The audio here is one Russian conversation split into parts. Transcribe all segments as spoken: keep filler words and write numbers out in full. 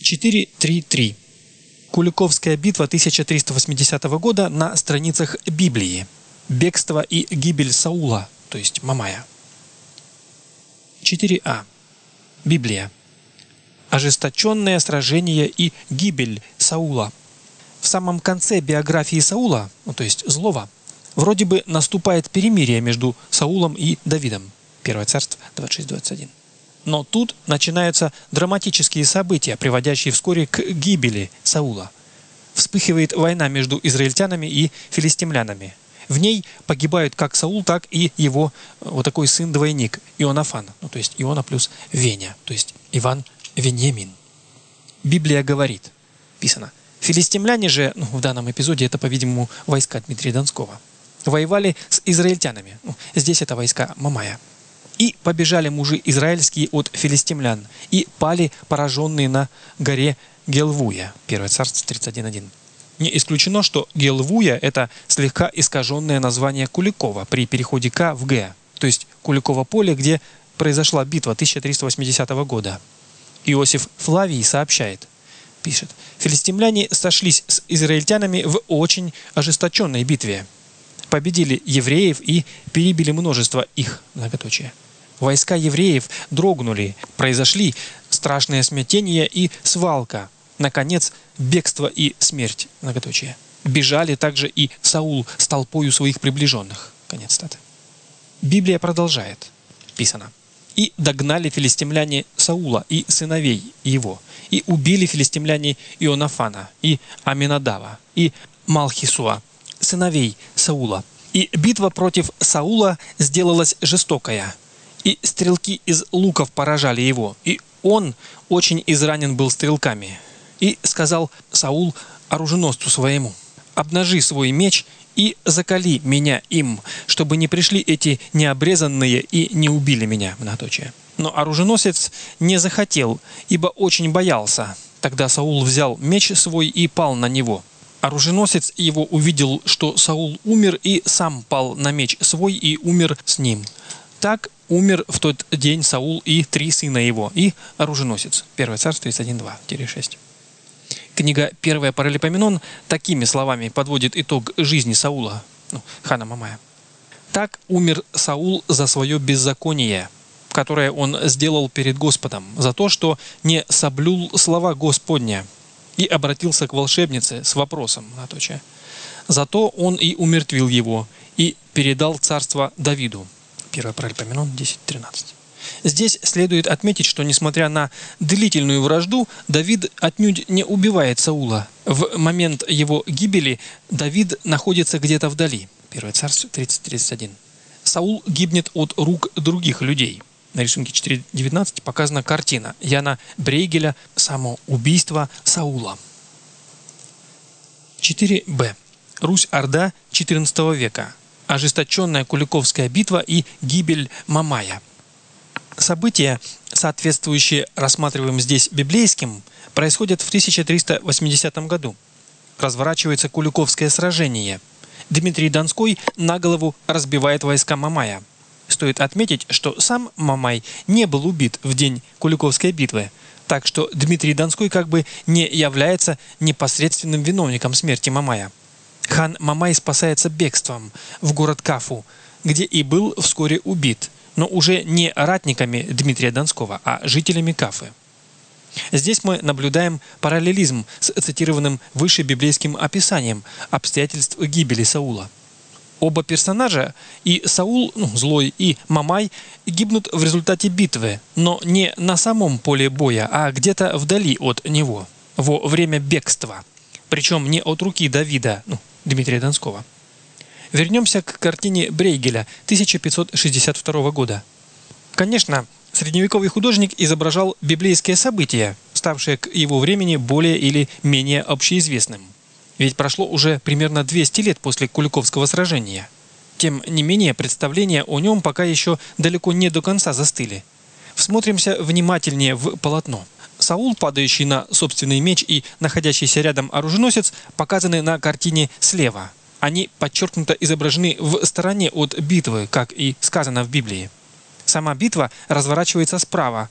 четыре три три. Куликовская битва тысяча триста восьмидесятого года на страницах Библии. Бегство и гибель Саула, то есть Мамая. четыре а. Библия. Ожесточенное сражение и гибель Саула. В самом конце биографии Саула, ну, то есть злого, вроде бы наступает перемирие между Саулом и Давидом. Первое царство двадцать шесть двадцать один. Но тут начинаются драматические события, приводящие вскоре к гибели Саула. Вспыхивает война между израильтянами и филистимлянами. В ней погибают как Саул, так и его вот такой сын-двойник Ионафан, ну, то есть Иона плюс Веня, то есть Иван Веньямин. Библия говорит, писано, филистимляне же, ну, в данном эпизоде это, по-видимому, войска Дмитрия Донского, воевали с израильтянами, ну, здесь это войска Мамая. И побежали мужи израильские от филистимлян, и пали пораженные на горе Гелвуя. Первое царство тридцать один один. Не исключено, что Гелвуя – это слегка искаженное название Куликова при переходе К в Г, то есть Куликово поле, где произошла битва тысяча триста восьмидесятого года. Иосиф Флавий сообщает, пишет, филистимляне сошлись с израильтянами в очень ожесточенной битве. Победили евреев и перебили множество их, многоточие. Войска евреев дрогнули, произошли страшное смятение и свалка. Наконец, бегство и смерть, многоточие. Бежали также и Саул с толпою своих приближенных. Конец статы. Библия продолжает. Писано. И догнали филистимляне Саула и сыновей его, и убили филистимляне Ионафана, и Аминадава, и Малхисуа, сыновей Саула. И битва против Саула сделалась жестокая, и стрелки из луков поражали его, и он очень изранен был стрелками. И сказал Саул оруженосцу своему, обнажи свой меч и закали меня им, чтобы не пришли эти необрезанные и не убили меня. Многоточие. Но оруженосец не захотел, ибо очень боялся. Тогда Саул взял меч свой и пал на него. Оруженосец его увидел, что Саул умер, и сам пал на меч свой и умер с ним. Так умер в тот день Саул и три сына его, и оруженосец. Первое царство тридцать один два шесть. Книга «Первая Паралипоменон» такими словами подводит итог жизни Саула, ну, хана Мамая. «Так умер Саул за свое беззаконие, которое он сделал перед Господом, за то, что не соблюл слова Господня, и обратился к волшебнице с вопросом, наточие. Зато он и умертвил его, и передал царство Давиду». Первое Паралипоменон десять тринадцать. Здесь следует отметить, что, несмотря на длительную вражду, Давид отнюдь не убивает Саула. В момент его гибели Давид находится где-то вдали. Первое царство тридцать тридцать один. Саул гибнет от рук других людей. На рисунке четыре девятнадцать показана картина Яна Брейгеля «Самоубийство Саула». четыре бэ. Русь-Орда четырнадцатого века. Ожесточенная Куликовская битва и гибель Мамая. События, соответствующие рассматриваемым здесь библейским, происходят в тысяча триста восьмидесятом году. Разворачивается Куликовское сражение. Дмитрий Донской на голову разбивает войска Мамая. Стоит отметить, что сам Мамай не был убит в день Куликовской битвы, так что Дмитрий Донской как бы не является непосредственным виновником смерти Мамая. Хан Мамай спасается бегством в город Кафу, где и был вскоре убит, но уже не ратниками Дмитрия Донского, а жителями Кафы. Здесь мы наблюдаем параллелизм с цитированным выше библейским описанием обстоятельств гибели Саула. Оба персонажа, и Саул, ну, злой, и Мамай, гибнут в результате битвы, но не на самом поле боя, а где-то вдали от него, во время бегства. Причем не от руки Давида, ну, Дмитрия Донского. Вернемся к картине Брейгеля тысяча пятьсот шестьдесят второго года. Конечно, средневековый художник изображал библейские события, ставшие к его времени более или менее общеизвестным. Ведь прошло уже примерно двести лет после Куликовского сражения. Тем не менее, представления о нем пока еще далеко не до конца застыли. Всмотримся внимательнее в полотно. Саул, падающий на собственный меч, и находящийся рядом оруженосец показаны на картине слева. Они подчеркнуто изображены в стороне от битвы, как и сказано в Библии. Сама битва разворачивается справа.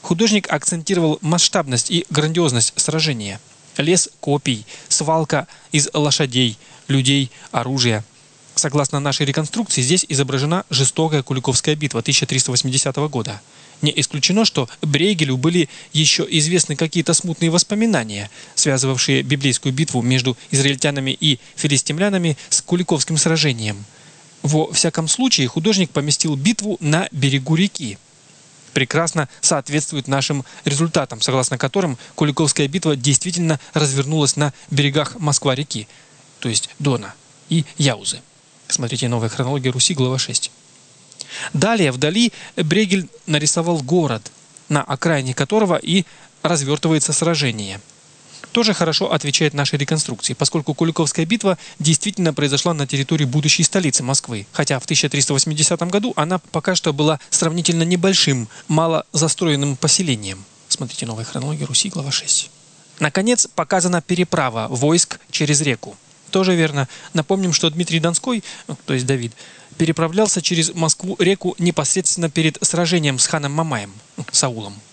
Художник акцентировал масштабность и грандиозность сражения. Лес копий, свалка из лошадей, людей, оружия. Согласно нашей реконструкции, здесь изображена жестокая Куликовская битва тысяча триста восьмидесятого года. Не исключено, что Брейгелю были еще известны какие-то смутные воспоминания, связывавшие библейскую битву между израильтянами и филистимлянами с Куликовским сражением. Во всяком случае, художник поместил битву на берегу реки. Прекрасно соответствует нашим результатам, согласно которым Куликовская битва действительно развернулась на берегах Москва-реки, то есть Дона и Яузы. Смотрите «Новая хронология Руси», глава шесть. Далее, вдали, Брейгель нарисовал город, на окраине которого и развертывается сражение. Тоже хорошо отвечает нашей реконструкции, поскольку Куликовская битва действительно произошла на территории будущей столицы Москвы, хотя в тысяча триста восьмидесятом году она пока что была сравнительно небольшим, мало застроенным поселением. Смотрите «Новая хронология Руси», глава шесть. Наконец, показана переправа войск через реку. Тоже верно. Напомним, что Дмитрий Донской, то есть Давид, переправлялся через Москву-реку непосредственно перед сражением с ханом Мамаем, Саулом.